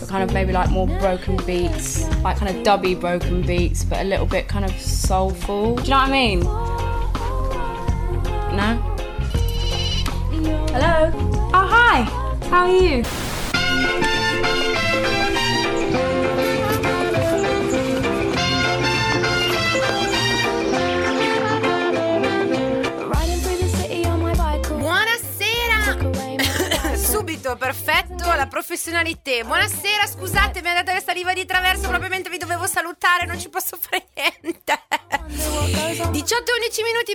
kind of maybe like more broken beats, like kind of dubby broken beats, but a little bit kind of soulful. Do you know what I mean? No? Hello? Oh, hi! How are you? Subito, perfetto, la professionalità. Buonasera, scusate, mi è andata questa riva di traverso, proprio mentre vi dovevo salutare, non ci posso fare niente. 18-11 minuti,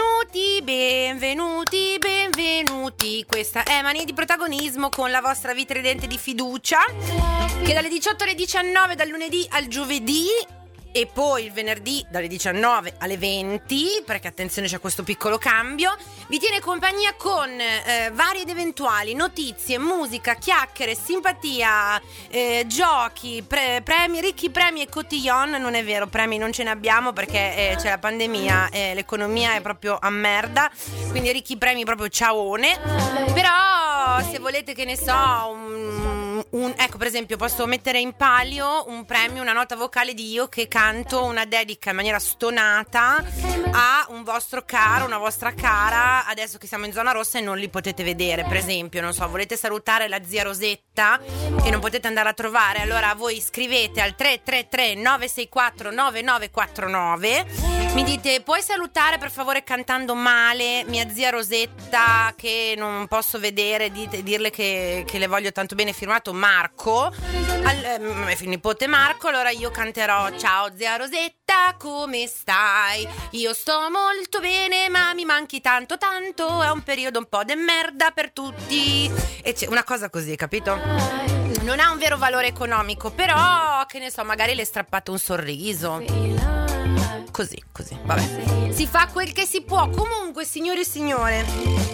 benvenuti. Questa è Manie di Protagonismo con la vostra vitridente di fiducia, che dalle 18 alle 19, dal lunedì al giovedì, e poi il venerdì dalle 19 alle 20, perché attenzione c'è questo piccolo cambio, vi tiene compagnia con varie ed eventuali notizie, musica, chiacchiere, simpatia, giochi, premi, ricchi premi e cotillon. Non è vero, premi non ce ne abbiamo perché c'è la pandemia, l'economia è proprio a merda, quindi ricchi premi proprio ciaone. Però se volete, che ne so, ecco, per esempio posso mettere in palio un premio, una nota vocale di io che canto una dedica in maniera stonata a un vostro caro, una vostra cara, adesso che siamo in zona rossa e non li potete vedere. Per esempio, non so, volete salutare la zia Rosetta e non potete andare a trovare, allora voi scrivete al 333 964 9949, mi dite: puoi salutare per favore cantando male mia zia Rosetta che non posso vedere, dirle che le voglio tanto bene, firmato Marco, nipote Marco. Allora io canterò: ciao zia Rosetta, come stai? Io sto molto bene, ma mi manchi tanto, è un periodo un po' de merda per tutti. E c'è una cosa così, capito? Non ha un vero valore economico, però, che ne so, magari le strappate un sorriso. Così, vabbè. Si fa quel che si può. Comunque, signori e signore,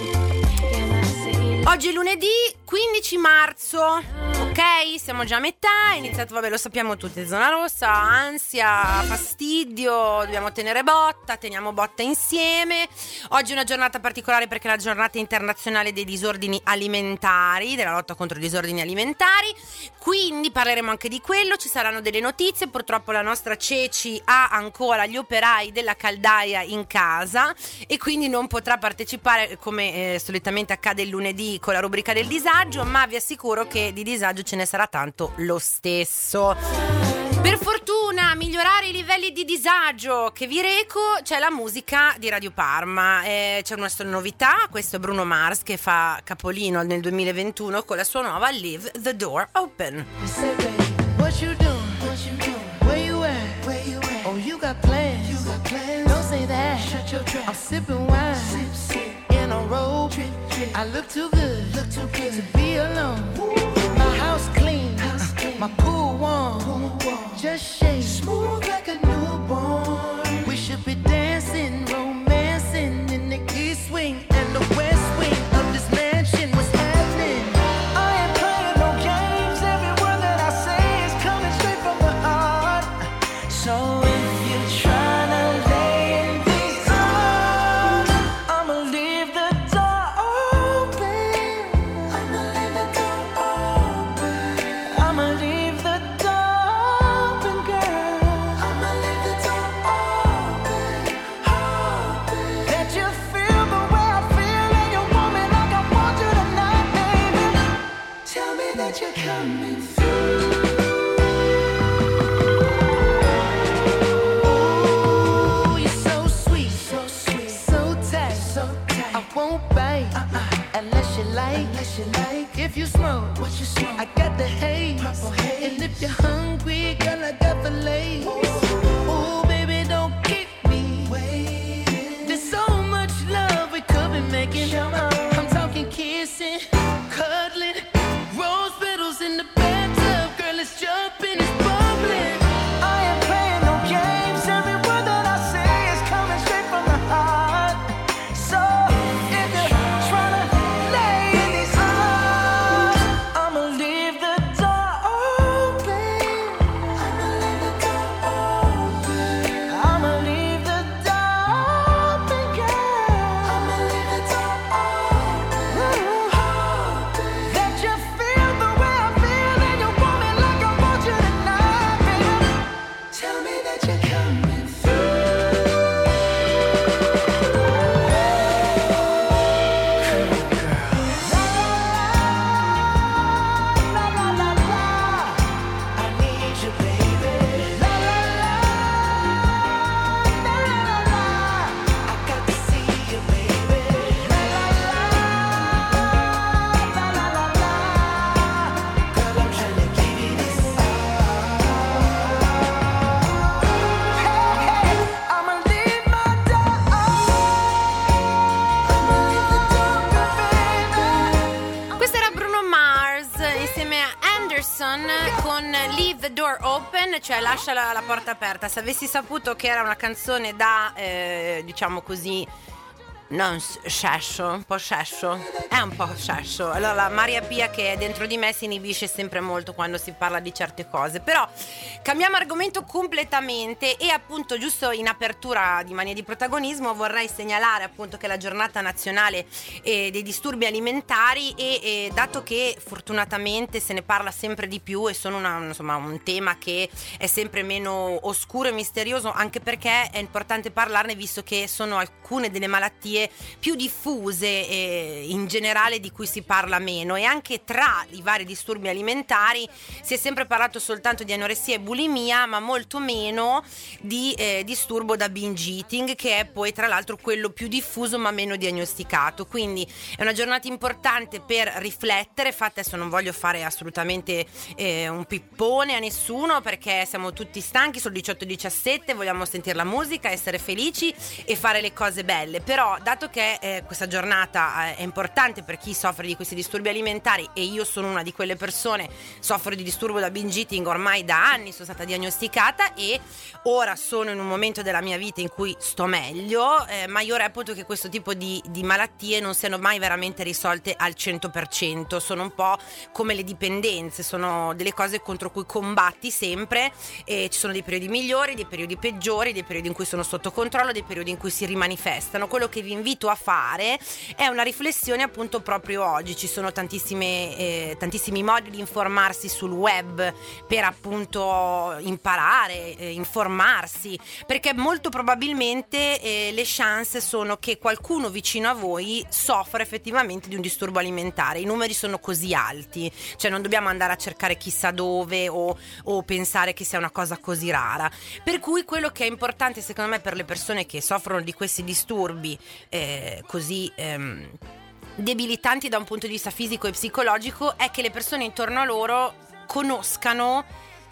oggi è lunedì 15 marzo, ok? Siamo già a metà, è iniziato, vabbè, lo sappiamo tutti, zona rossa, ansia, fastidio, dobbiamo tenere botta, teniamo botta insieme. Oggi è una giornata particolare perché è la giornata internazionale dei disordini alimentari, della lotta contro i disordini alimentari, quindi parleremo anche di quello, ci saranno delle notizie. Purtroppo la nostra Ceci ha ancora gli operai della caldaia in casa e quindi non potrà partecipare come solitamente accade il lunedì con la rubrica del disagio, ma vi assicuro che di disagio ce ne sarà tanto lo stesso. Per fortuna, a migliorare i livelli di disagio che vi reco c'è la musica di Radio Parma. C'è una novità, questo è Bruno Mars che fa capolino nel 2021 con la sua nuova Leave the Door Open. What you doing? Where you at? Oh, you got plans? Don't say that. Shut your trap. I'm sipping wine in a robe. I look too good to be alone. My house clean, my pool warm. Just shake smooth like a newborn. We should be dancing, romancing in the east wing and the west wing of this mansion. What's happening? I ain't playing no games. Every word that I say is coming straight from the heart. So if you're trying to lay in these arms, I'ma leave the door open. I'ma leave the door open. I'ma leave the door open, girl. I'ma leave the door open. Let you feel the way I feel and you want me like I want you tonight, baby. Tell me that you're coming through. Ooh, you're so sweet, so tight. I won't bite unless you like. If you smoke, what you smoke? I got the haze. And if you're hungry, girl, I got the lace. Ooh, baby, don't keep me waiting. There's so much love we could be making. I'm talking kissing, cuddling, rose petals in the bathtub. Girl, it's jumping, it's bubbling. I ain't playing no games. Every word that I say is coming straight from the heart. So if you're trying to lay in these arms, I'ma leave Anderson con Leave the Door Open, cioè lascia la porta aperta. Se avessi saputo che era una canzone da, diciamo così, non scesso, un po' scesso, è un po' scesso. Allora la Maria Pia che è dentro di me si inibisce sempre molto quando si parla di certe cose. Però cambiamo argomento completamente e appunto giusto in apertura di Mania di Protagonismo vorrei segnalare appunto che è la giornata nazionale dei disturbi alimentari e dato che fortunatamente se ne parla sempre di più e sono un tema che è sempre meno oscuro e misterioso, anche perché è importante parlarne visto che sono alcune delle malattie più diffuse in generale di cui si parla meno, e anche tra i vari disturbi alimentari si è sempre parlato soltanto di anoressia e bulimia, ma molto meno di disturbo da binge eating, che è poi tra l'altro quello più diffuso ma meno diagnosticato. Quindi è una giornata importante per riflettere. Infatti adesso non voglio fare assolutamente un pippone a nessuno perché siamo tutti stanchi, sono 18:17, vogliamo sentire la musica, essere felici e fare le cose belle. Però dato che questa giornata è importante per chi soffre di questi disturbi alimentari, e io sono una di quelle persone, soffro di disturbo da binge eating ormai da anni, sono stata diagnosticata e ora sono in un momento della mia vita in cui sto meglio, ma io reputo che questo tipo di malattie non siano mai veramente risolte al 100%, sono un po' come le dipendenze, sono delle cose contro cui combatti sempre e ci sono dei periodi migliori, dei periodi peggiori, dei periodi in cui sono sotto controllo, dei periodi in cui si rimanifestano. Quello che vi invito a fare è una riflessione appunto proprio oggi. Ci sono tantissimi modi di informarsi sul web per appunto imparare, informarsi, perché molto probabilmente le chance sono che qualcuno vicino a voi soffra effettivamente di un disturbo alimentare. I numeri sono così alti, cioè non dobbiamo andare a cercare chissà dove o pensare che sia una cosa così rara. Per cui quello che è importante secondo me per le persone che soffrono di questi disturbi così debilitanti da un punto di vista fisico e psicologico è che le persone intorno a loro conoscano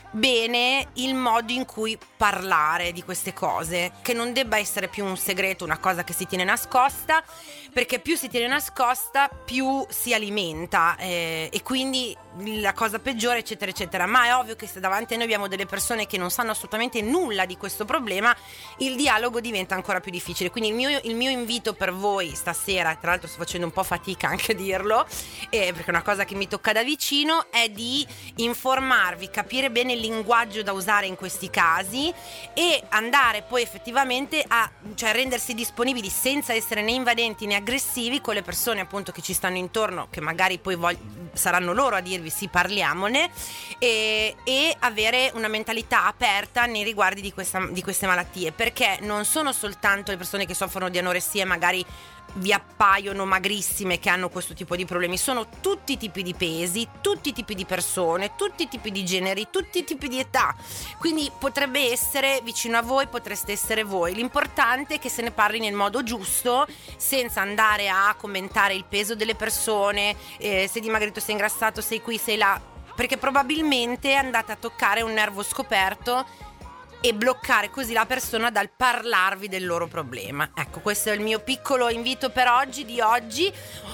bene il modo in cui parlare di queste cose, che non debba essere più un segreto, una cosa che si tiene nascosta, perché più si tiene nascosta più si alimenta e quindi la cosa peggiore eccetera eccetera. Ma è ovvio che se davanti a noi abbiamo delle persone che non sanno assolutamente nulla di questo problema, il dialogo diventa ancora più difficile. Quindi il mio invito per voi stasera, tra l'altro sto facendo un po' fatica anche a dirlo perché è una cosa che mi tocca da vicino, è di informarvi, capire bene il linguaggio da usare in questi casi e andare poi effettivamente a rendersi disponibili senza essere né invadenti né aggressivi con le persone appunto che ci stanno intorno, che magari poi saranno loro a dirvi sì, parliamone, e avere una mentalità aperta nei riguardi di queste malattie, perché non sono soltanto le persone che soffrono di anoressia e magari vi appaiono magrissime che hanno questo tipo di problemi, sono tutti i tipi di pesi, tutti i tipi di persone, tutti i tipi di generi, tutti i tipi di età, quindi potrebbe essere vicino a voi, potreste essere voi. L'importante è che se ne parli nel modo giusto, senza andare a commentare il peso delle persone, sei dimagrito, sei ingrassato, sei qui, sei là, perché probabilmente andate a toccare un nervo scoperto e bloccare così la persona dal parlarvi del loro problema. Ecco, questo è il mio piccolo invito per oggi, di oggi.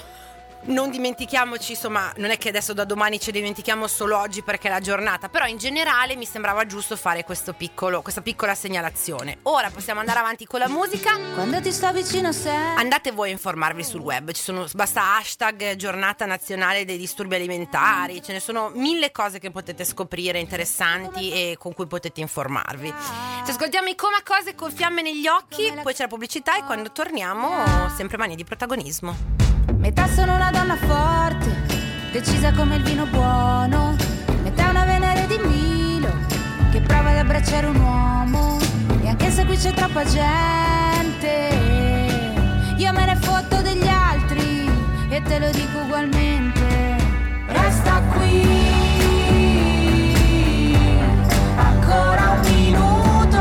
Non dimentichiamoci, insomma, non è che adesso da domani ci dimentichiamo solo oggi perché è la giornata, però in generale mi sembrava giusto fare questa piccola segnalazione. Ora possiamo andare avanti con la musica. Quando ti sto vicino sei. Andate voi a informarvi sul web, basta hashtag giornata nazionale dei disturbi alimentari, ce ne sono 1000 cose che potete scoprire interessanti e con cui potete informarvi. Ci ascoltiamo i Coma Cose con Fiamme negli occhi, poi c'è la pubblicità e quando torniamo sempre Mania di Protagonismo. Metà sono una donna forte, decisa come il vino buono. Metà una Venere di Milo, che prova ad abbracciare un uomo. E anche se qui c'è troppa gente, io me ne fotto degli altri e te lo dico ugualmente. Resta qui, ancora un minuto.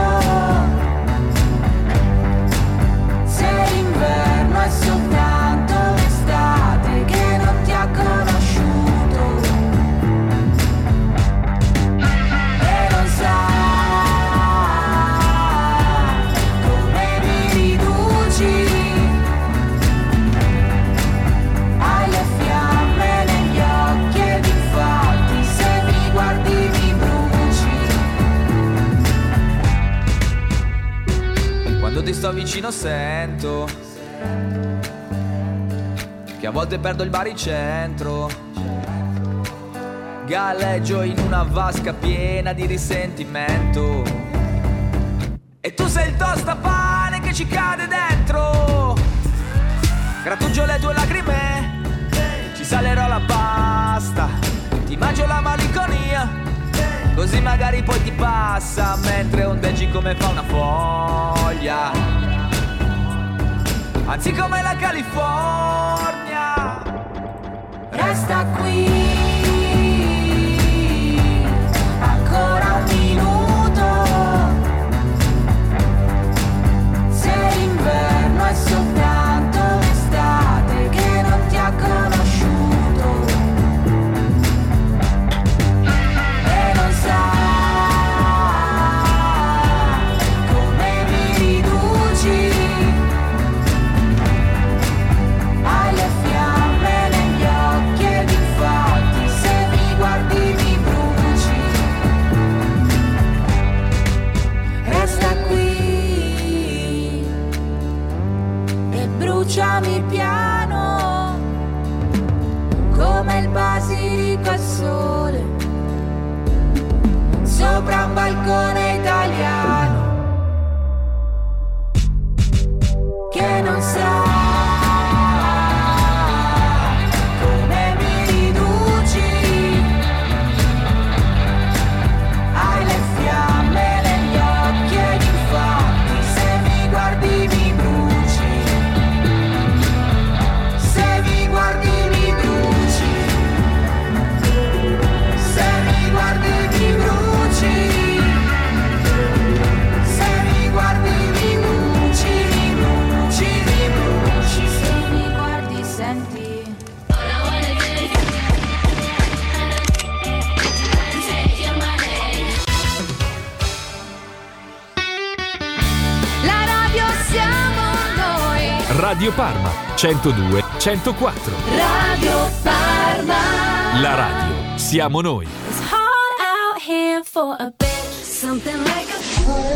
Se l'inverno è soltanto l'estate che non ti ha conosciuto e non sai come mi riduci alle fiamme. sto vicino sento che a volte perdo il baricentro. Galleggio in una vasca piena di risentimento e tu sei il tostapane che ci cade dentro. Grattugio le tue lacrime, ci salerò la pasta, ti mangio la malinconia, così magari poi ti passa mentre ondeggi come fa una foglia, anzi come la California. Resta qui ancora un minuto, se l'inverno è soltanto l'estate che non ti ha conosciuto e non sai come mi riduci, hai le fiamme negli occhi ed infatti se mi guardi mi bruci. Resta qui e bruciami piano come il basilico al sole sopra un balcone italiano che non sa come mi riduci, hai le fiamme negli occhi ed infatti se mi guardi mi bruci, se mi guardi mi bruci, se mi guardi mi bruci, se mi guardi mi bruci, mi bruci, mi bruci, se mi guardi senti. La radio siamo noi, Radio Parma 102 104. Radio Parma. La radio siamo noi. It's hard out here for a bit, something like a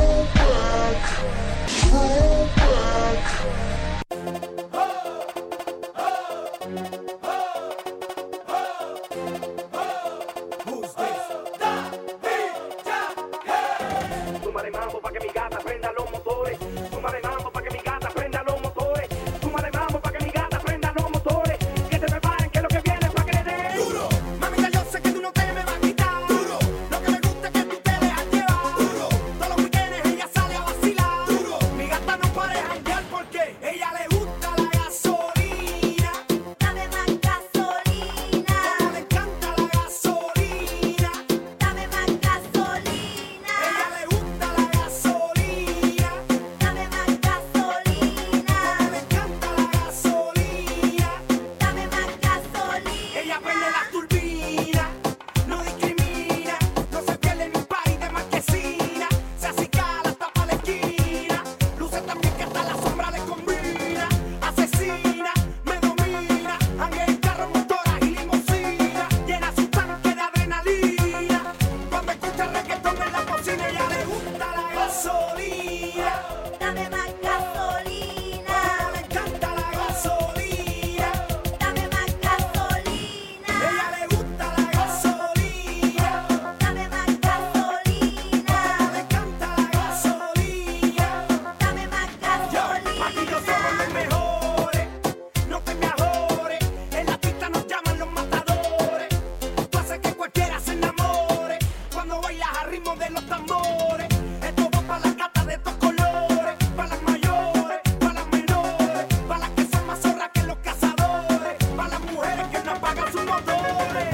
Súmale mambo pa' que mi gata prenda los motores. Súmale mambo pa' que mi gata prenda los motores. Súmale mambo pa' que mi gata prenda los motores. Que se preparen que lo que viene es pa' que le den duro. Mamita, yo sé que tú no te me vas a quitar duro. Lo que me gusta es que tú te dejas llevar duro. Todos los weekends ella sale a vacilar duro. Mi gata no para de janguear porque ella le gusta la gasolina. dame más gasolina, Como le encanta la gasolina. dame más gasolina, Ella le gusta la gasolina. dame más gasolina, Como le encanta la gasolina. dame más gasolina. Ella prende la turbina, no discrimina, no se pierde ni un party de marquesina. Se acicala, tapa la esquina, luce también que hasta la sombra le combina. Asesina, me domina, anda en carro, motora y limusina. Llena su tanque de adrenalina, cuando escucha reggaetón en la cocina. Ella le gusta la gasolina, Dame más gasolina, como le encanta la gasolina. dame más gasolina, Ella le gusta la gasolina. dame más gasolina, Le encanta la gasolina. dame más gasolina. Aquí yo somos los mejores, no te me ajores. En la pista nos llaman los matadores. Tú haces que cualquiera se enamore cuando bailas al ritmo de los tambores. Esto va para las gatas de estos colores, para las mayores, para las menores, para las que son más zorras que los cazadores, para las mujeres que no apagan sus motores.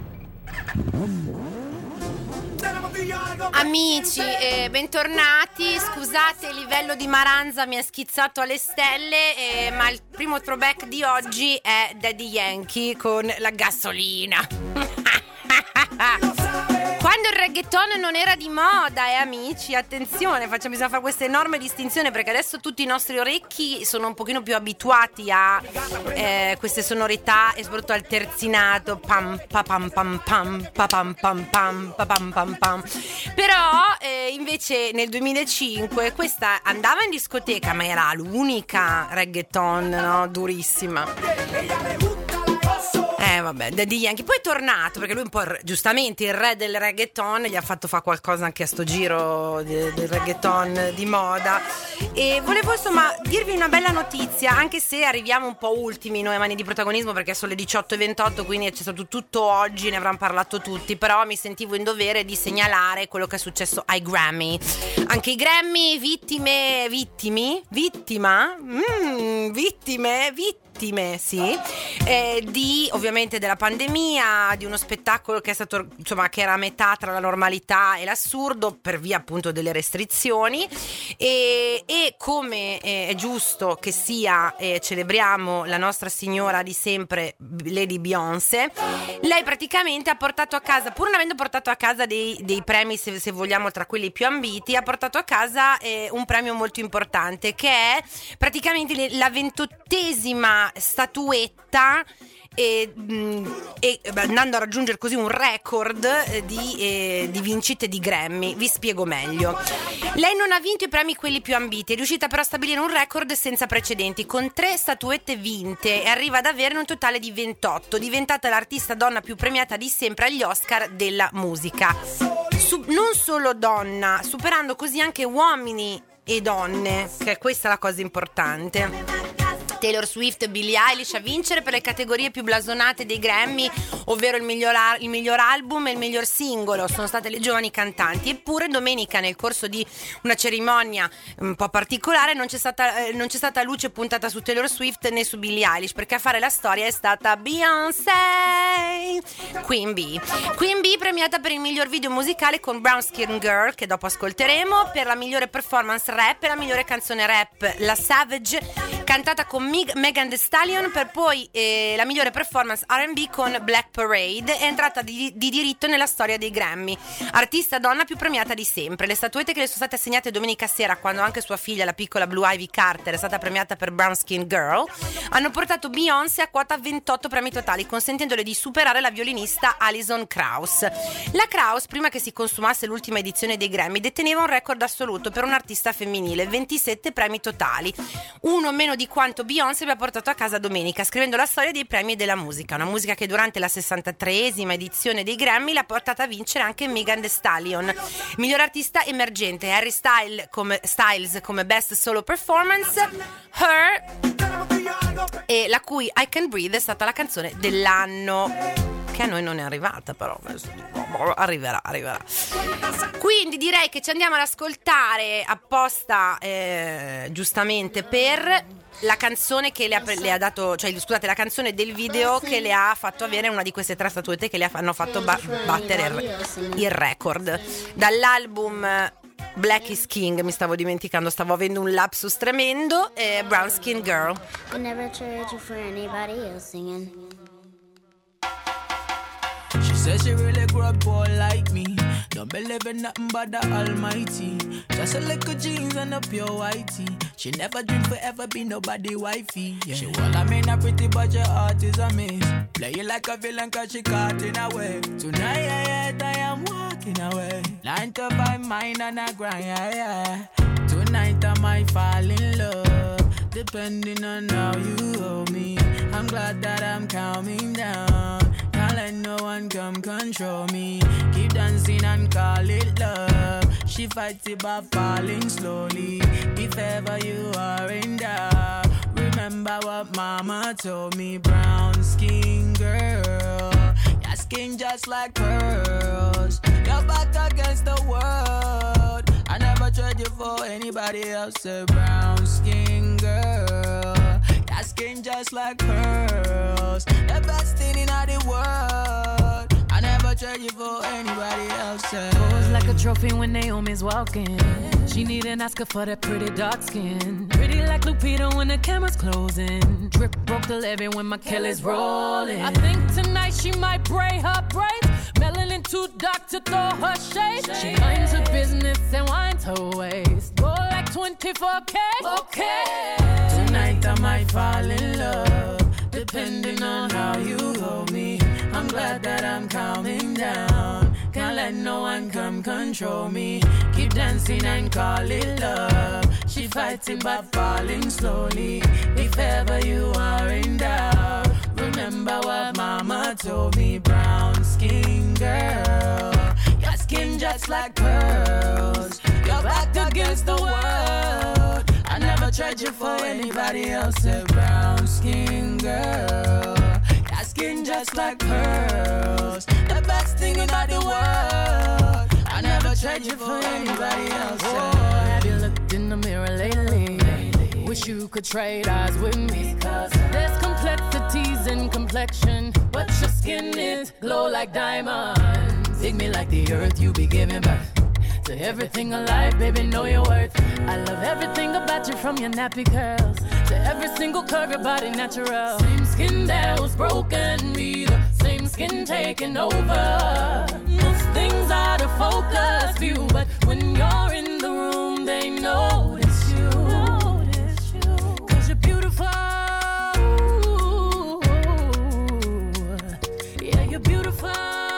Tenemos que ir a algo. Amici, bentornati. Scusate, il livello di Maranza mi è schizzato alle stelle, ma il primo throwback di oggi è Daddy Yankee con la gasolina. Quando il reggae reggaeton non era di moda, amici, attenzione, bisogna fare questa enorme distinzione, perché adesso tutti i nostri orecchi sono un pochino più abituati a queste sonorità e soprattutto al terzinato, pam pa pam pam pam pa pam pam pam pa pam pam pam. Però invece nel 2005 questa andava in discoteca, ma era l'unica reggaeton, no? Durissima. Vabbè, Daddy Yankee poi è tornato, perché lui un po' giustamente il re del reggaeton, gli ha fatto fare qualcosa anche a sto giro del reggaeton di moda. E volevo insomma dirvi una bella notizia, anche se arriviamo un po' ultimi noi a Mani di Protagonismo, perché sono le 18:28, quindi c'è stato tutto oggi, ne avranno parlato tutti, però mi sentivo in dovere di segnalare quello che è successo ai Grammy. Anche i Grammy vittime, sì, di ovviamente della pandemia, di uno spettacolo che è stato, insomma, che era a metà tra la normalità e l'assurdo per via appunto delle restrizioni, e come è giusto che sia, celebriamo la nostra signora di sempre, Lady Beyoncé. Lei praticamente ha portato a casa, pur non avendo portato a casa dei premi, se vogliamo, tra quelli più ambiti, ha portato a casa un premio molto importante, che è praticamente la 28ª statuetta, e andando a raggiungere così un record di vincite di Grammy. Vi spiego meglio. Lei non ha vinto i premi quelli più ambiti, è riuscita però a stabilire un record senza precedenti, con 3 statuette vinte, e arriva ad averne un totale di 28, diventata l'artista donna più premiata di sempre agli Oscar della musica. Non solo donna, superando così anche uomini e donne, che è questa la cosa importante. Taylor Swift e Billie Eilish a vincere per le categorie più blasonate dei Grammy, ovvero il miglior album e il miglior singolo, sono state le giovani cantanti. Eppure domenica, nel corso di una cerimonia un po' particolare, non c'è stata luce puntata su Taylor Swift né su Billie Eilish, perché a fare la storia è stata Beyoncé. Queen Bee premiata per il miglior video musicale con Brown Skin Girl, che dopo ascolteremo, per la migliore performance rap e la migliore canzone rap, La Savage, cantata con Megan Thee Stallion, per poi la migliore performance R&B con Black Parade. È entrata di diritto nella storia dei Grammy, artista donna più premiata di sempre. Le statuette che le sono state assegnate domenica sera, quando anche sua figlia, la piccola Blue Ivy Carter, è stata premiata per Brown Skin Girl, hanno portato Beyoncé a quota 28 premi totali, consentendole di superare la violinista Alison Krauss. La Krauss, prima che si consumasse l'ultima edizione dei Grammy, deteneva un record assoluto per un'artista femminile, 27 premi totali, uno meno di quanto Beyoncé vi ha portato a casa domenica, scrivendo la storia dei premi della musica. Una musica che durante la 63esima edizione dei Grammy l'ha portata a vincere anche Megan Thee Stallion, miglior artista emergente, Harry Styles come Best Solo Performance, Her, e la cui I Can Breathe è stata la canzone dell'anno, che a noi non è arrivata, però arriverà. Quindi direi che ci andiamo ad ascoltare apposta, giustamente, per la canzone che le ha dato, cioè scusate, la canzone del video che le ha fatto avere una di queste 3 statuette che le hanno fatto battere il record. Dall'album Black is King, mi stavo dimenticando, stavo avendo un lapsus tremendo, Brown Skin Girl. I never trade you for anybody else singing. She says she really grew up poor like me. Don't believe in nothing but the Almighty. Just a little jeans and a pure whitey. She never dreamed forever be nobody wifey. Yeah. She well, I mean, a pretty but your heart is a miss. Play you like a villain cause she caught in a way. Tonight I am walking away. 9 to 5 mine and a grind, yeah. Tonight I might fall in love, depending on how you hold me. I'm glad that I'm calming down. Can't let no one come control me. Keep dancing and call it love. She fights it by falling slowly. If ever you are in doubt, remember what mama told me. Brown skin girl, your skin just like pearls. Your back against the world. I never trade you for anybody else. A brown skin girl, your skin just like pearls. The best thing in all the world. I never trade you for anybody else. Pose like a trophy when Naomi's walking. She needn't ask her for that pretty dark skin. Pretty like Lupita when the camera's closing. Drip broke the levee when my Kelly's rolling. I think tonight she might braid her braids. Melanin too dark to throw her shade. She minds her business and winds her waist. Go like 24K. Okay. Tonight I might fall in love, depending on how you hold me. I'm glad that I'm calming down. Can't let no one come control me. Keep dancing and call it love. She fighting but falling slowly. If ever you are in doubt, remember what mama told me. Brown skin girl, your skin just like pearls. Your back against the world. I never trade you for anybody else. A brown skin girl, your skin just like pearls. The best thing about the world. I never trade you for anybody else. Oh, have you looked in the mirror lately? Wish you could trade eyes with me. Cause there's complexities in complexion, but your skin is glow like diamonds. Dig me like the earth, you be giving birth to everything alive, baby, know your worth. I love everything about you, from your nappy curls to every single curve, your body natural. Same skin that was broken, be the same skin taking over. Most things out of focus view, but when you're in the room, they notice you. Cause you're beautiful. Yeah, you're beautiful.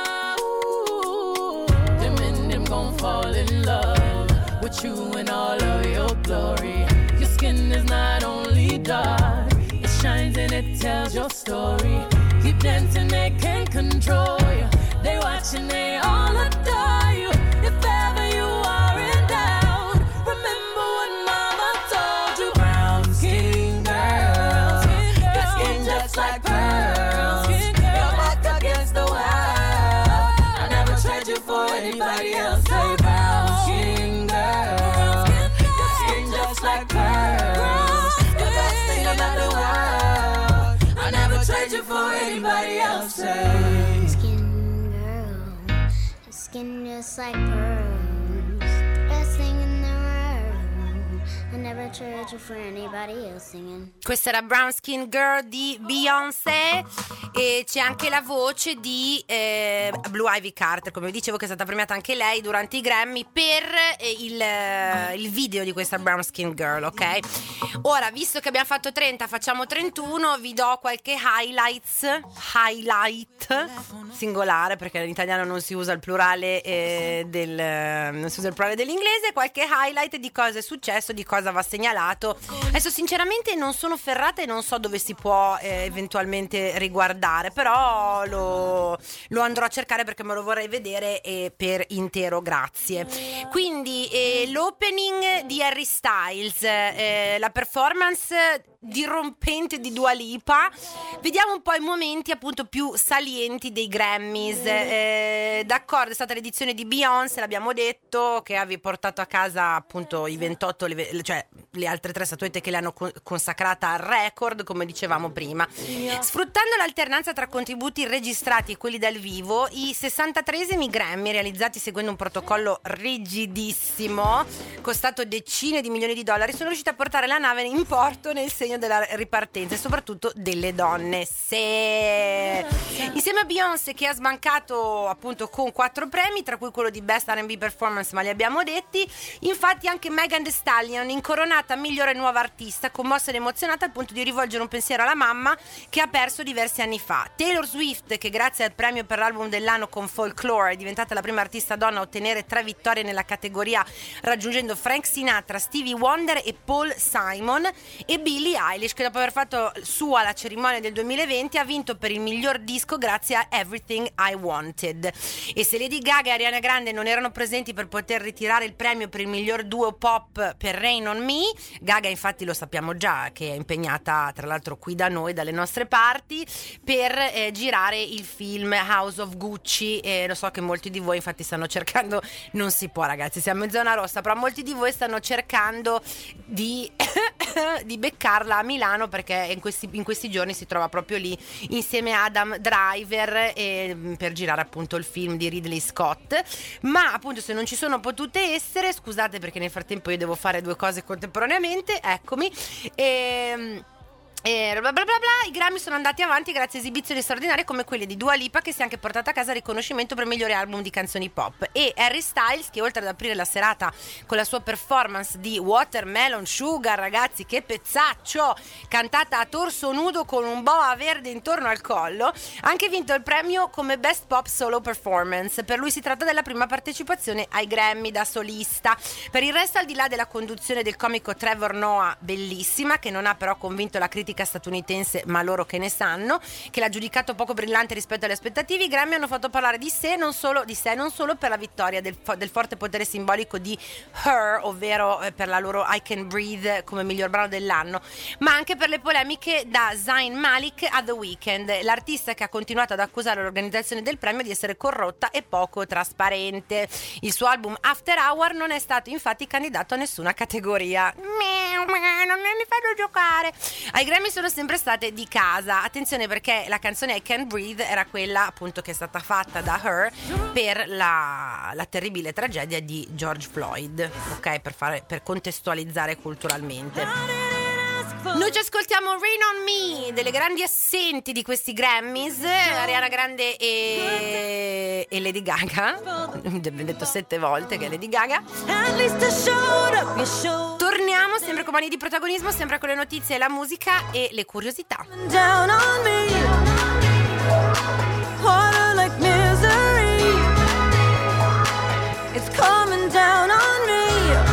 Fall in love with you in all of your glory. Your skin is not only dark, it shines and it tells your story. Keep dancing, they can't control you. They watch and they all adore you. If ever you are in doubt, remember what mama told you. Brown skin girl, your skin just like pearls. Your back against the wall. I never trade you for anybody else. Say brown skin girl, your skin just like pearls. The best thing about the world. I never trade you for anybody else. Say Skin girl, your skin just like pearls. Best thing in the world. I never trade you for anybody else singing. Questa era Brown Skin Girl di Beyoncé e c'è anche la voce di Blue Ivy Carter, come vi dicevo, che è stata premiata anche lei durante i Grammy per il video di questa Brown Skin Girl, ok? Ora, visto che abbiamo fatto 30, facciamo 31, vi do qualche highlight singolare, perché in italiano non si usa il plurale non si usa il plurale dell'inglese, qualche highlight di cosa è successo, di cosa va segnalato. Adesso sinceramente non sono ferrata e non so dove si può eventualmente riguardare, però lo andrò a cercare perché me lo vorrei vedere per intero, grazie. Quindi l'opening di Harry Styles, la performance dirompente di Dua Lipa. Vediamo un po' i momenti appunto più salienti dei Grammys. D'accordo, è stata l'edizione di Beyoncé, l'abbiamo detto, che avevi portato a casa appunto i 28, cioè le altre 3 statuette che le hanno consacrata al record, come dicevamo prima. Sfruttando l'alternanza tra contributi registrati e quelli dal vivo, i 63esimi Grammy, realizzati seguendo un protocollo rigidissimo, costato decine di milioni di dollari, sono riusciti a portare la nave in porto nel segno della ripartenza e soprattutto delle donne. Insieme a Beyoncé, che ha sbancato appunto con 4 premi, tra cui quello di Best R&B Performance, ma li abbiamo detti. Infatti anche Megan Thee Stallion, incoronata migliore nuova artista, commossa ed emozionata al punto di rivolgere un pensiero alla mamma che ha perso diversi anni fa. Taylor Swift, che grazie al premio per l'album dell'anno con Folklore è diventata la prima artista donna a ottenere 3 vittorie nella categoria, raggiungendo Frank Sinatra, Stevie Wonder e Paul Simon. E Billie Eilish, che dopo aver fatto sua la cerimonia del 2020 ha vinto per il miglior disco grazie a Everything I Wanted. E se Lady Gaga e Ariana Grande non erano presenti per poter ritirare il premio per il miglior duo pop per Rain on Me, Gaga infatti lo sappiamo già che è impegnata tra l'altro qui da noi, dalle nostre parti, per girare il film House of Gucci, e lo so che molti di voi infatti stanno cercando, non si può ragazzi, siamo in zona rossa, però molti di voi stanno cercando di di beccarla a Milano, perché in questi giorni si trova proprio lì insieme a Adam Driver per girare appunto il film di Ridley Scott. Ma appunto, se non ci sono potute essere, scusate perché nel frattempo io devo fare due cose contemporaneamente, eccomi. E bla bla bla bla. I Grammy sono andati avanti grazie a esibizioni straordinarie come quelle di Dua Lipa, che si è anche portata a casa il riconoscimento per migliore album di canzoni pop, e Harry Styles, che oltre ad aprire la serata con la sua performance di Watermelon Sugar, ragazzi che pezzaccio, cantata a torso nudo con un boa verde intorno al collo, ha anche vinto il premio come Best Pop Solo Performance. Per lui si tratta della prima partecipazione ai Grammy da solista. Per il resto, al di là della conduzione del comico Trevor Noah, bellissima, che non ha però convinto la critica statunitense, ma loro che ne sanno, che l'ha giudicato poco brillante rispetto alle aspettative, i Grammy hanno fatto parlare di sé non solo per la vittoria del forte potere simbolico di Her, ovvero per la loro I Can Breathe come miglior brano dell'anno, ma anche per le polemiche da Zayn Malik a The Weeknd, l'artista che ha continuato ad accusare l'organizzazione del premio di essere corrotta e poco trasparente. Il suo album After Hour non è stato infatti candidato a nessuna categoria. Non mi fanno giocare. Ai Grammy sono sempre state di casa. Attenzione, perché la canzone I Can't Breathe era quella appunto che è stata fatta da Her per la terribile tragedia di George Floyd, ok? Per contestualizzare culturalmente. Noi ci ascoltiamo Rain on Me, delle grandi assenti di questi Grammys, Ariana Grande e Lady Gaga. Abbiamo detto 7 volte che è Lady Gaga. Torniamo sempre con mani di protagonismo, sempre con le notizie, la musica e le curiosità. Down on me, harder like misery. It's coming down on me.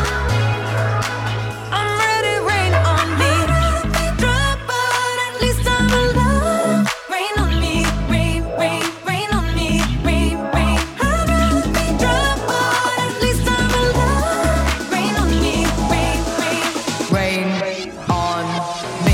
I'm ready, rain on me. Drop, but at least I'm alive. Rain on me, rain, rain, rain on me, rain, rain. I'd rather be drop, but at least I'm alive. Rain on me, rain, rain, rain on me.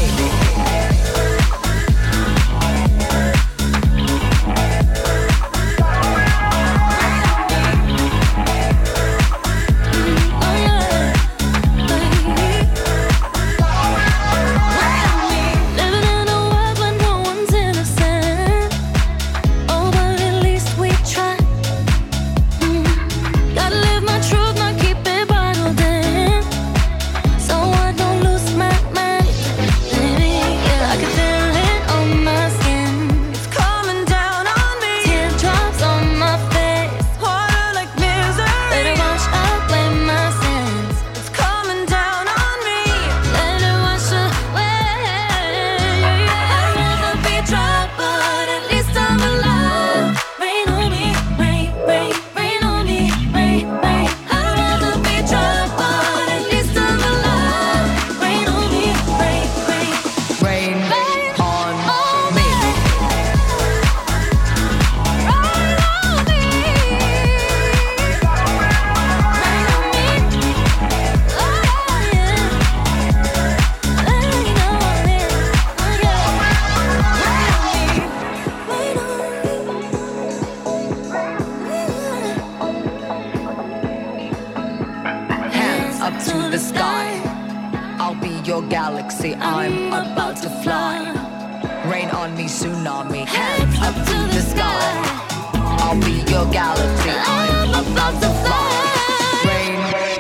galaxy, I'm about to fly. Rain on me, tsunami, hands up to the sky. I'll be your galaxy, I'm about to fly. Rain on me.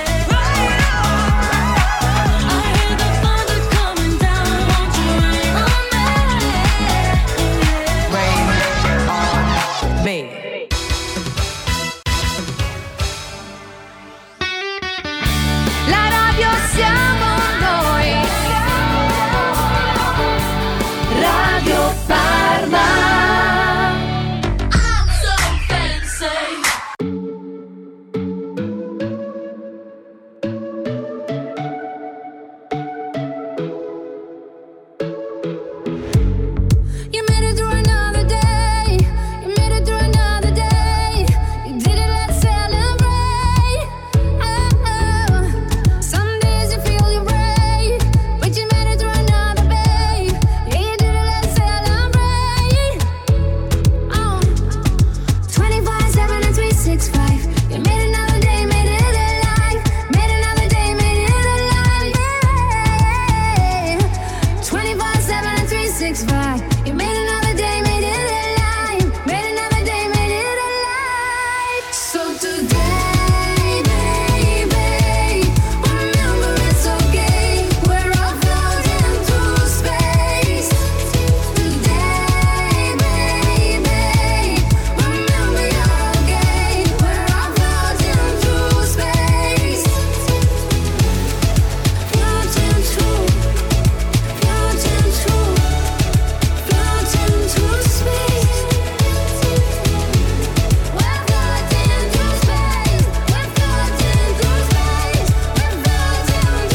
Rain 365. You made another day, made it alive. Made another day, made it alive. So today, baby, remember it's okay. We're all floating through space. Today, baby, remember you're okay. We're all floating through space. Floating through, floating through, floating through space. We're floating through space. We're floating through space. We're floating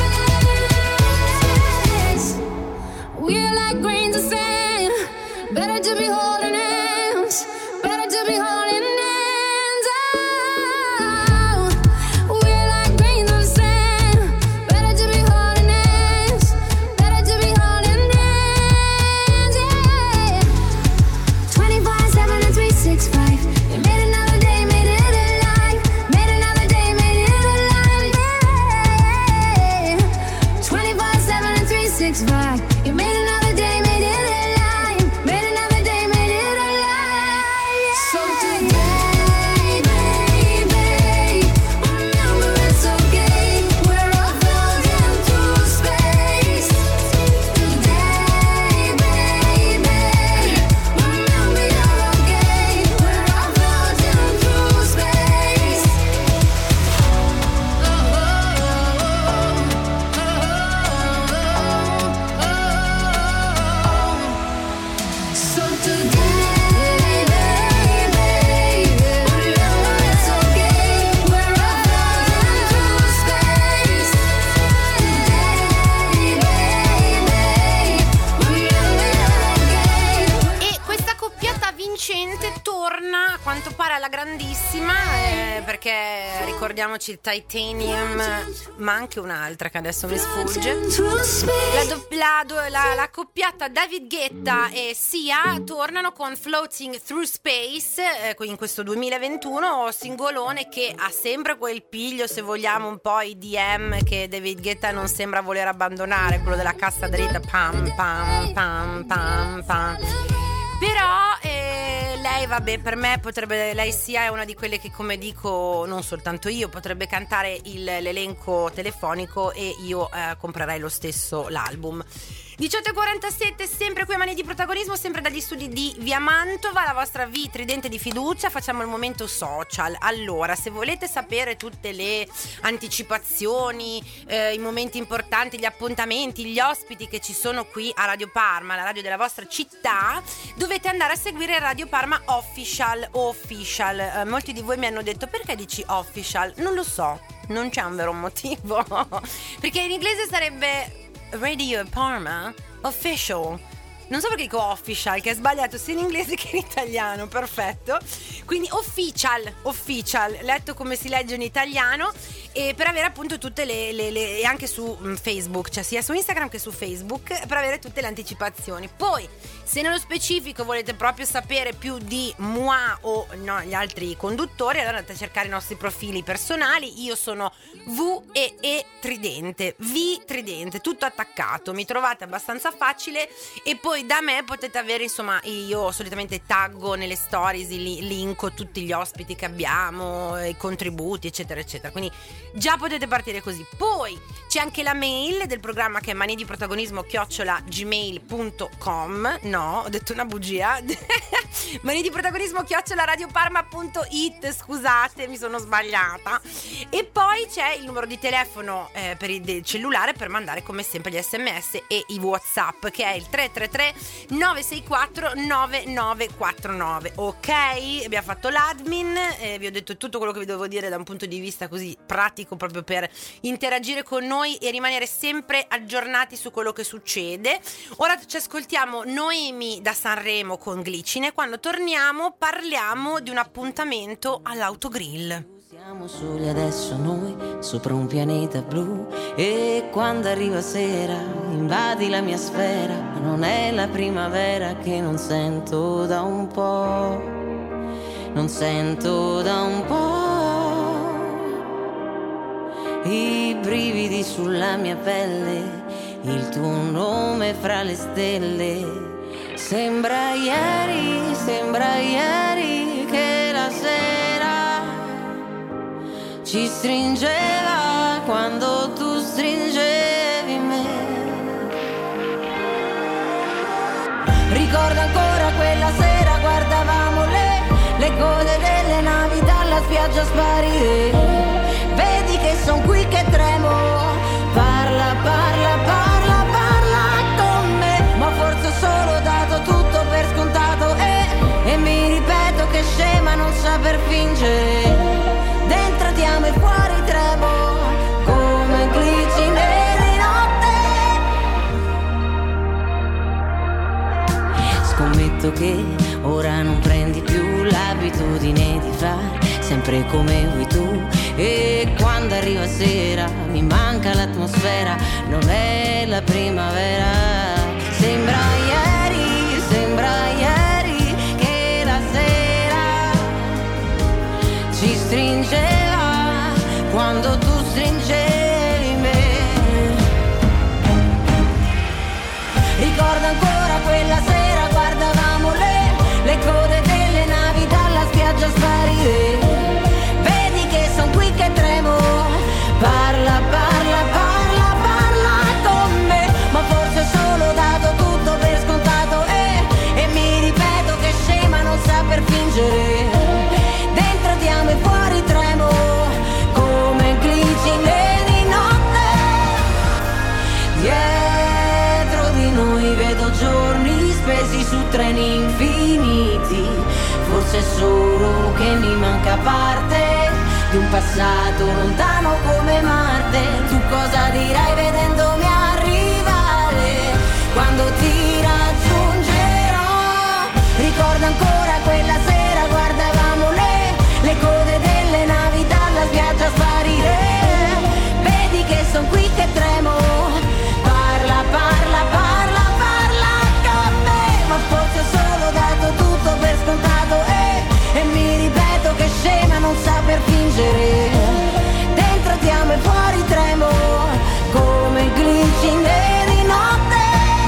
through space. We're like grains of sand. Better to be holding hands. Better to be holding hands. Oh, we're like grains of sand. Better to be holding hands. Better to be holding hands. Yeah. 24/7 and 365. You made another day, made it alive. Made another day, made it alive. Yeah. 24/7 and 365. You made another day, made it alive. Made another day, made it alive. So today, baby, remember it's okay. We're all floating through space. Today, baby, remember you're okay. We're all floating through space. So today, baby, remember it's okay. We're all floating through space. Today, baby, remember you're okay. E questa coppiata vincente torna a quanto pare alla grandissima, perché ricordiamoci il Titanium, ma anche un'altra che adesso mi sfugge. La coppiata David Guetta e Sia tornano con Floating Through Space in questo 2021, singolone che ha sempre quel piglio, se vogliamo, un po' IDM che David Guetta non sembra voler abbandonare, quello della cassa dritta, pam pam pam pam pam. Però lei, vabbè, per me potrebbe, lei Sia è una di quelle che, come dico, non soltanto io, potrebbe cantare l'elenco telefonico e io comprerei lo stesso l'album. 18:47, sempre qui a Mani di Protagonismo, sempre dagli studi di Via Mantova, la vostra V tridente di fiducia. Facciamo il momento social. Allora, se volete sapere tutte le anticipazioni, i momenti importanti, gli appuntamenti, gli ospiti che ci sono qui a Radio Parma, la radio della vostra città, dovete andare a seguire Radio Parma Official. Molti di voi mi hanno detto: perché dici official? Non lo so, non c'è un vero motivo perché in inglese sarebbe Radio Parma Official. Non so perché dico official, che è sbagliato sia in inglese che in italiano. Perfetto. Quindi official, letto come si legge in italiano, e per avere appunto tutte le anche su Facebook, cioè sia su Instagram che su Facebook, per avere tutte le anticipazioni. Poi, se nello specifico volete proprio sapere più di moi o no, gli altri conduttori, allora andate a cercare i nostri profili personali. Io sono V Tridente, V Tridente, tutto attaccato, mi trovate abbastanza facile. E poi da me potete avere, insomma, io solitamente taggo nelle stories, linko tutti gli ospiti che abbiamo, i contributi, eccetera eccetera, quindi già potete partire così. Poi c'è anche la mail del programma, che è manidiprotagonismo@gmail.com. No, ho detto una bugia. manidiprotagonismo@radioparma.it. Scusate, mi sono sbagliata. E poi c'è il numero di telefono per il cellulare per mandare come sempre gli SMS e i WhatsApp, che è il 333 964 9949. Ok, abbiamo fatto l'admin, vi ho detto tutto quello che vi dovevo dire da un punto di vista così pratico, proprio per interagire con noi e rimanere sempre aggiornati su quello che succede. Ora ci ascoltiamo Noemi da Sanremo con Glicine. Quando torniamo parliamo di un appuntamento all'Autogrill. Siamo soli adesso noi, sopra un pianeta blu, e quando arriva sera invadi la mia sfera. Non è la primavera che non sento da un po', non sento da un po'. I brividi sulla mia pelle, il tuo nome fra le stelle. Sembra ieri che la sera ci stringeva quando tu stringevi me. Ricordo ancora quella sera, guardavamo le code delle navi dalla spiaggia sparire. Vedi che son qui che tremo, parla con me. Ma forse ho solo dato tutto per scontato e mi ripeto che scema non saper fingere. Dentro ti amo e fuori tremo, come glitch neri notte. Scommetto che ora non prendi più l'abitudine di fare sempre come vuoi tu. E quando arriva sera mi manca l'atmosfera, non è la primavera. Sembra ieri che la sera ci stringeva quando tu stringevi me. Ricordo ancora quella sera, guardavamo le code delle navi dalla spiaggia sparire. Vedi che son qui che tremo, parla con me. Ma forse ho solo dato tutto per scontato e mi ripeto che scema non saper fingere. Dentro ti amo e fuori tremo, come glicine di notte. Dietro di noi vedo giorni spesi su treni infiniti. Forse è solo che mi manca parte di un passato lontano come Marte. Tu cosa dirai vedendomi arrivare quando ti raggiungerò? Ricordo ancora quella sera, guardavamo le code delle navi dalla spiaggia sparire. Vedi che son qui che tremo, parla con me. Ma forse ho solo dato tutto per scontato e mi ripeto che scema non saper fingere. Dentro ti amo e fuori tremo, come glicine di notte.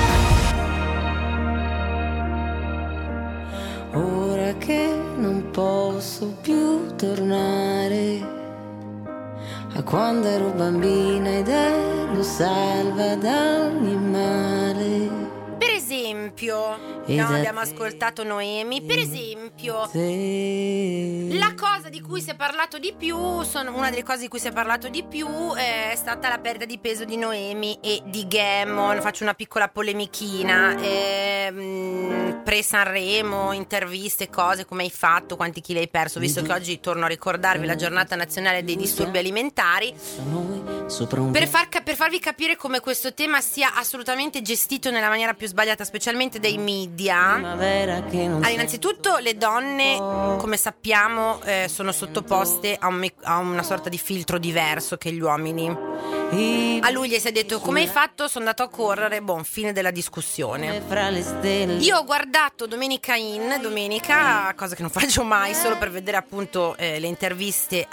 Ora che non posso più tornare a quando ero bambina ed ero salva da ogni male. Per esempio, no, abbiamo ascoltato Noemi. Per esempio, la cosa di cui si è parlato di più, una delle cose di cui si è parlato di più è stata la perdita di peso di Noemi e di Gammon. Faccio una piccola polemichina. Pre-Sanremo, interviste, cose, come hai fatto, quanti chili hai perso, visto che oggi torno a ricordarvi la giornata nazionale dei disturbi alimentari, per farvi capire come questo tema sia assolutamente gestito nella maniera più sbagliata, specialmente dai media. Allora, innanzitutto le donne, come sappiamo, sono sottoposte a una sorta di filtro diverso che gli uomini. A lui gli si è detto: come hai fatto? Sono andato a correre. Fine della discussione. Io ho guardato Domenica, cosa che non faccio mai, solo per vedere appunto le interviste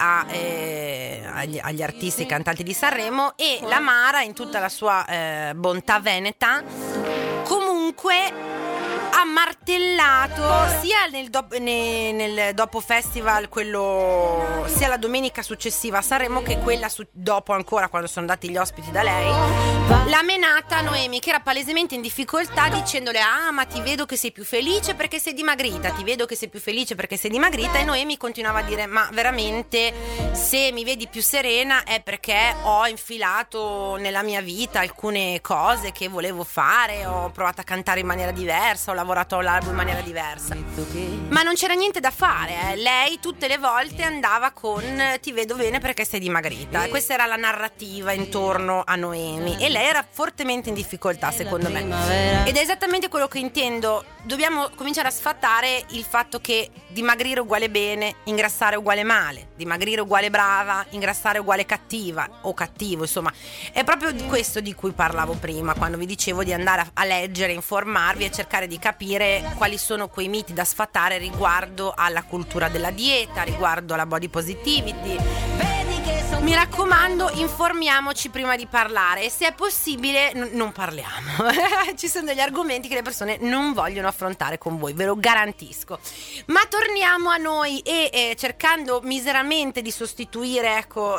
agli artisti e cantanti di Sanremo, e la Mara, in tutta la sua bontà veneta, comunque ha martellato sia nel dopo festival, quello, sia la domenica successiva a Sanremo che quella dopo, ancora, quando sono andati gli ospiti da lei, la menata a Noemi, che era palesemente in difficoltà, dicendole: ah, ma ti vedo che sei più felice perché sei dimagrita, ti vedo che sei più felice perché sei dimagrita. E Noemi continuava a dire: ma veramente, se mi vedi più serena è perché ho infilato nella mia vita alcune cose che volevo fare, ho provato a cantare in maniera diversa, ho lavorato all'album in maniera diversa. Ma non c'era niente da fare, lei tutte le volte andava con: ti vedo bene perché sei dimagrita. E questa era la narrativa intorno a Noemi, e lei era fortemente in difficoltà, secondo me. Ed è esattamente quello che intendo. Dobbiamo cominciare a sfatare il fatto che dimagrire uguale bene, ingrassare uguale male, dimagrire uguale brava, ingrassare uguale cattiva o cattivo. Insomma, è proprio di questo di cui parlavo prima, quando vi dicevo di andare a leggere, informarvi e cercare di capire quali sono quei miti da sfatare riguardo alla cultura della dieta, riguardo alla body positivity. Vedi che Mi raccomando, informiamoci prima di parlare e se è possibile non parliamo. Ci sono degli argomenti che le persone non vogliono affrontare con voi, ve lo garantisco. Ma torniamo a noi e cercando miseramente di sostituire, ecco,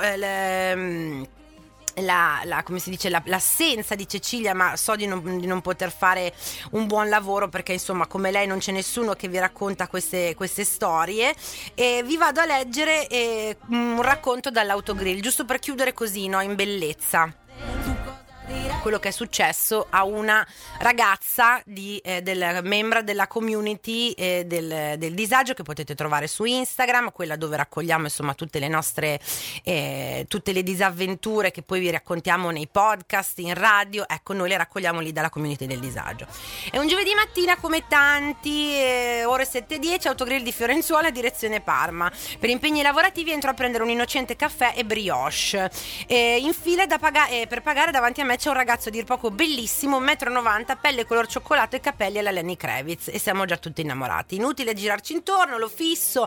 come si dice, l'assenza di Cecilia, ma so di non poter fare un buon lavoro perché insomma come lei non c'è nessuno che vi racconta queste storie, e vi vado a leggere un racconto dall'autogrill, giusto per chiudere così, no, in bellezza, quello che è successo a una ragazza del membro della community del disagio, che potete trovare su Instagram, quella dove raccogliamo insomma tutte le nostre tutte le disavventure che poi vi raccontiamo nei podcast, in radio. Ecco, noi le raccogliamo lì dalla community del disagio. È un giovedì mattina come tanti, ore 7:10, autogrill di Fiorenzuola, direzione Parma. Per impegni lavorativi entro a prendere un innocente caffè e brioche, in fila per pagare davanti a me c'è un ragazzo a dir poco bellissimo, 1,90 m, pelle color cioccolato e capelli alla Lenny Kravitz, e siamo già tutti innamorati. Inutile girarci intorno, lo fisso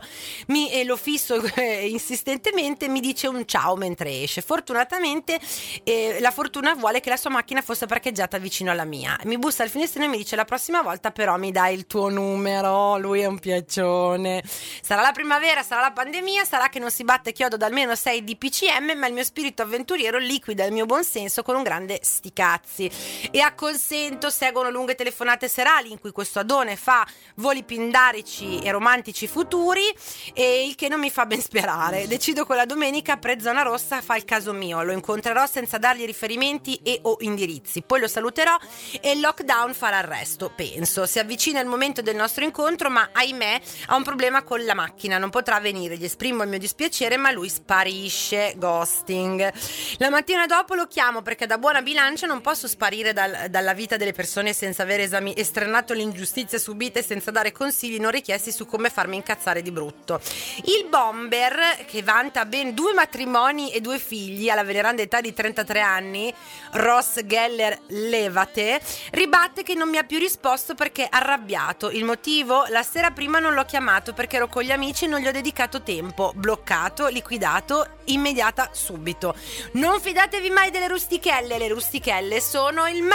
insistentemente, mi dice un ciao mentre esce. Fortunatamente la fortuna vuole che la sua macchina fosse parcheggiata vicino alla mia. Mi bussa al finestrino e mi dice: la prossima volta però mi dai il tuo numero. Lui è un piaccione. Sarà la primavera, sarà la pandemia, sarà che non si batte chiodo da almeno 6 DPCM, ma il mio spirito avventuriero liquida il mio buonsenso con un grande sti cazzi, e a consento seguono lunghe telefonate serali in cui questo adone fa voli pindarici e romantici futuri, e il che non mi fa ben sperare. Decido quella domenica pre-zona rossa fa il caso mio, lo incontrerò senza dargli riferimenti e o indirizzi, poi lo saluterò e il lockdown farà il resto, penso. Si avvicina il momento del nostro incontro, ma ahimè ha un problema con la macchina, non potrà venire. Gli esprimo il mio dispiacere, ma lui sparisce, ghosting. La mattina dopo lo chiamo perché da buona bilancia non posso sparire dalla vita delle persone senza aver esternato l'ingiustizia subita e senza dare consigli non richiesti su come farmi incazzare di brutto. Il bomber, che vanta ben 2 matrimoni e 2 figli alla veneranda età di 33 anni, Ross Geller Levate, ribatte che non mi ha più risposto perché arrabbiato. Il motivo? La sera prima non l'ho chiamato perché ero con gli amici e non gli ho dedicato tempo. Bloccato, liquidato, immediata subito. Non fidatevi mai delle rustichelle, le rustichelle sono il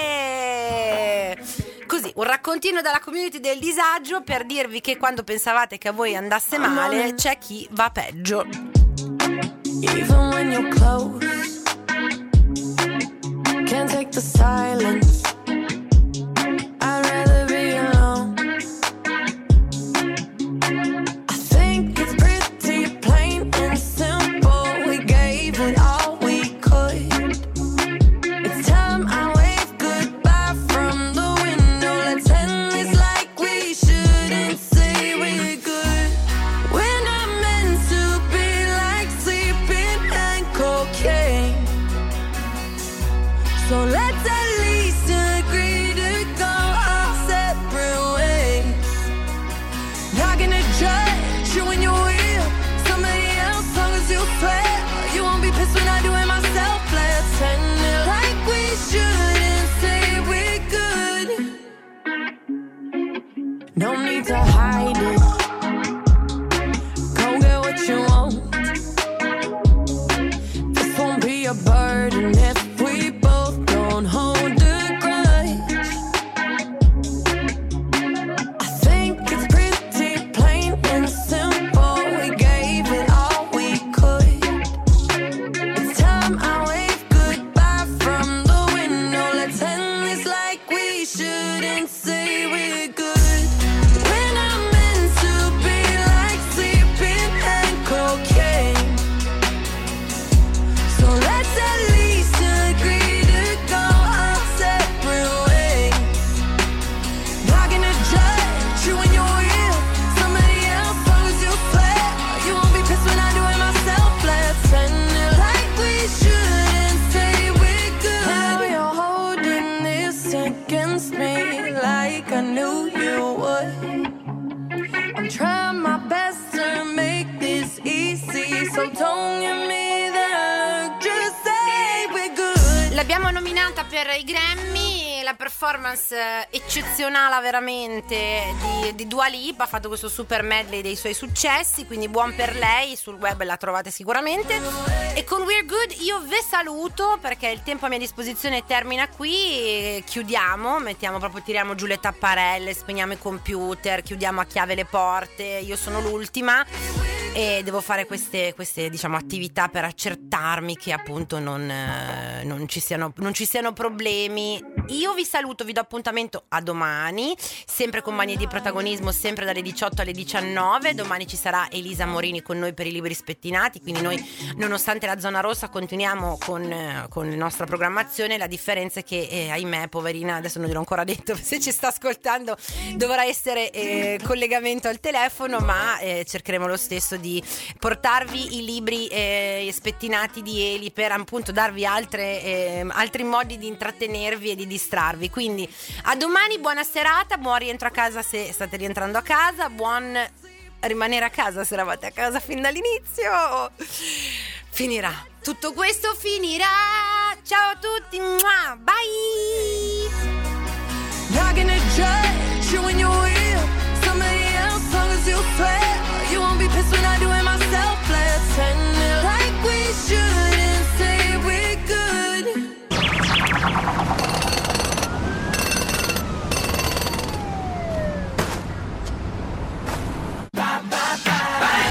male. Così, un raccontino dalla community del disagio per dirvi che quando pensavate che a voi andasse male c'è chi va peggio. Even when you're close, can't take the silence. I'd rather be alone. I think it's pretty plain and simple. We gave it all we could. It's time I wave goodbye from the window. Let's end this like we shouldn't say we're good. We're not meant to be like sleeping and cocaine. So let's at least agree to go our separate ways. Not gonna judge you when you're with somebody else, long as you swear you won't be pissed when I do it myself. Let's end it like we shouldn't say we're good. No need to hide it. Go get what you want. This won't be a burden if we both don't hold a grudge. I think it's pretty plain and simple. We gave it all we could. It's time I wave goodbye from the window. Let's end this like we shouldn't say we're good. We're not meant to be like sleeping and cocaine. So let's at least agree to go our separate ways. Not gonna judge you when you're with somebody else, long as you swear you won't be pissed when I do it myself. Let's end it like we shouldn't say we're good. Now you're holding this against me like I knew you would. I'm trying my best to make this easy, so don't give me that look, just say we're good. L'abbiamo nominata per i Grammy, la performance eccezionale veramente di Dua Lipa. Ha fatto questo super medley dei suoi successi, quindi buon per lei, sul web la trovate sicuramente. E con We're Good io vi saluto perché il tempo a mia disposizione termina qui. Chiudiamo, tiriamo giù le tapparelle, spegniamo i computer, chiudiamo a chiave le porte. Io sono l'ultima e devo fare queste diciamo attività per accertarmi che appunto non ci siano problemi. Io vi saluto, vi do appuntamento a domani, sempre con Manie di Protagonismo, sempre dalle 18 alle 19. Domani ci sarà Elisa Morini con noi per i libri spettinati, quindi noi nonostante la zona rossa continuiamo con la nostra programmazione. La differenza è che ahimè poverina, adesso non gliel'ho ancora detto, se ci sta ascoltando dovrà essere collegamento al telefono, ma cercheremo lo stesso di portarvi i libri spettinati di Eli per appunto darvi altri modi di intrattenervi e di distrarvi. Quindi a domani, buona serata, buon rientro a casa se state rientrando a casa, buon rimanere a casa se eravate a casa fin dall'inizio. Finirà, tutto questo finirà. Ciao a tutti, bye. Not gonna judge you when you